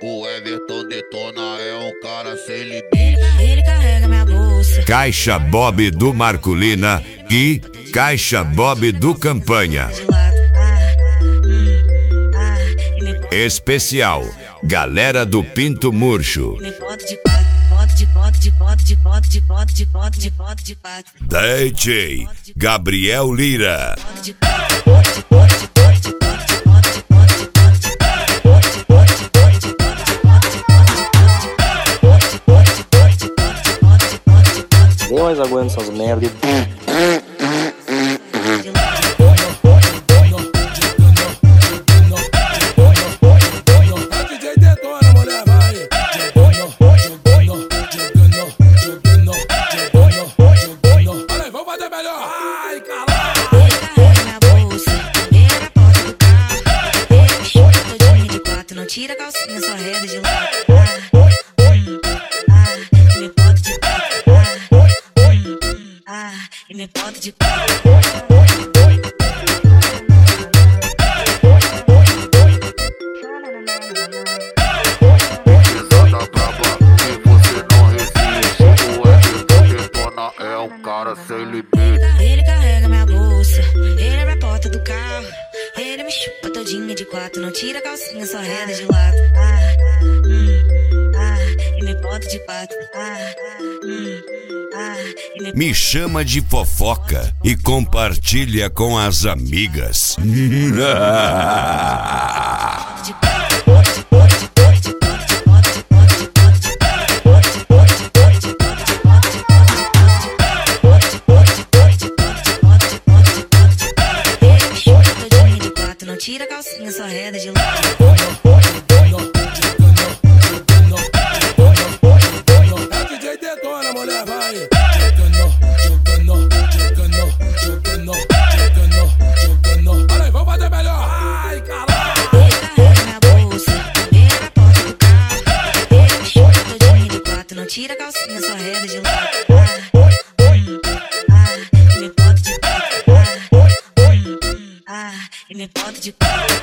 O Everton detona, é um cara sem limite. Ele carrega minha bolsa. Caixa Bob do Marculina e Caixa Bob do Campanha. Especial Galera do Pinto Murcho. DJ Gabriel Lira. Nem mais aguento essas merdas. DJ detona, mulher, vai. Olha, vamos fazer melhor. Ai, caralho. Ele carrega minha bolsa, vira a porta do carro. Ele me chuta todinha de quatro, não tira a calcinha, só reda de lado. Me bota de quatro. E me bota de quatro. Pisada braba que você não resiste. O Everton detona, é um cara sem limite. Ele carrega minha bolsa, ele abre a porta do carro. Ele me chupa todinha de quatro, não tira a calcinha, só reda de lado. E me bota de quatro. Me chama de fofoca e compartilha com as amigas. Não tira a calcinha, só reda de lado. DJ detona, mulher, vai. Olha, vamos fazer melhor. Ai, caralho. Ele carrega minha bolsa, vira a porta do carro. Ele me chupa todinha de quatro, não tira a calcinha, só reda de lado. E me bota de quatro. E me bota de quatro.